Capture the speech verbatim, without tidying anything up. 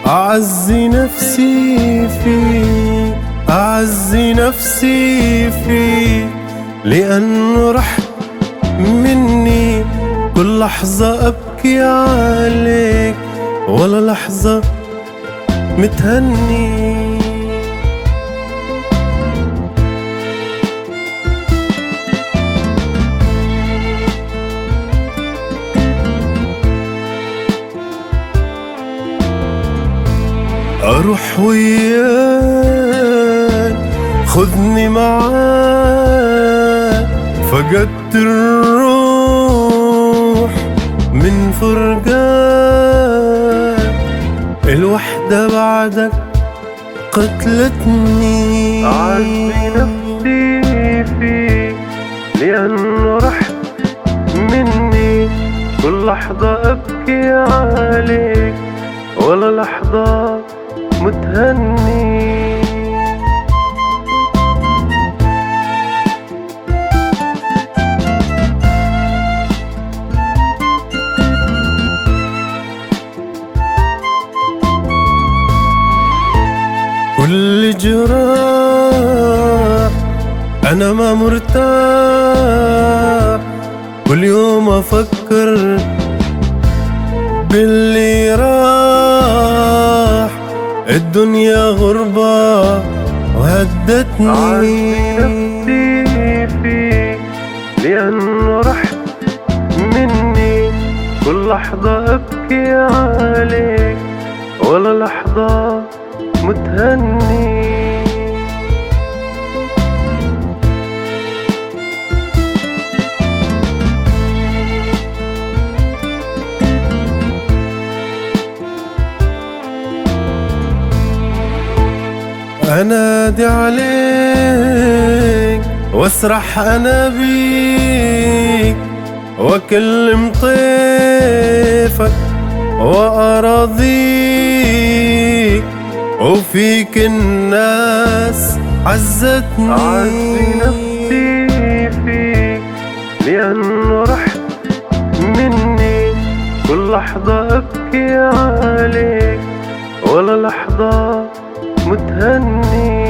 أعزي نفسي فيك، أعزي نفسي فيك، لأنه رح مني كل لحظة أبكي عليك ولا لحظة متهني. أروح وياك خذني معاك، فقدت الروح من فرقاك، الوحدة بعدك قتلتني. أعزي نفسي فيك لأنه رحت مني كل لحظة أبكي عليك ولا لحظة متهني. كل جراح أنا ما مرتاح، كل يوم أفكر باللي راح، الدنيا غربة وهدتني. أعزي نفسي فيك لأنه رحت مني كل لحظة أبكي عليك ولا لحظة متهني. أنادي عليك واسرح أنا بيك، وأكلم طيفك وأراضيك، وفيك الناس عزتني. أعزي نفسي فيك لأنه رحت مني كل لحظة أبكي عليك ولا لحظة متهني.